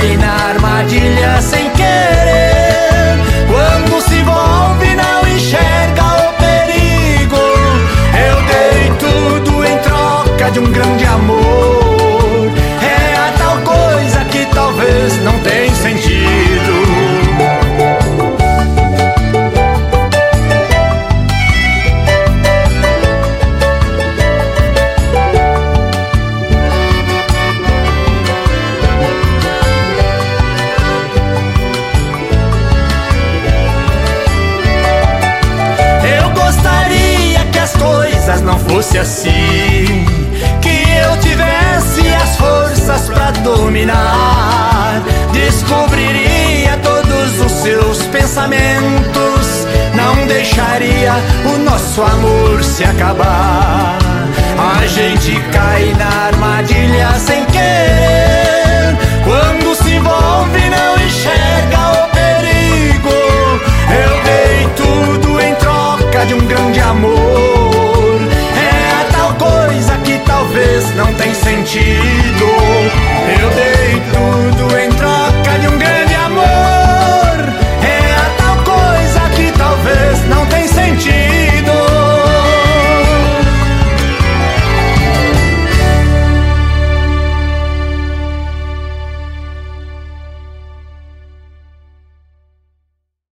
cai na armadilha sem querer. Quando se envolve não enxerga o perigo. Eu dei tudo em troca de um grande amor. É a tal coisa que talvez não tenha sentido. Não fosse assim, que eu tivesse as forças pra dominar, descobriria todos os seus pensamentos, não deixaria o nosso amor se acabar. A gente cai na armadilha sem querer.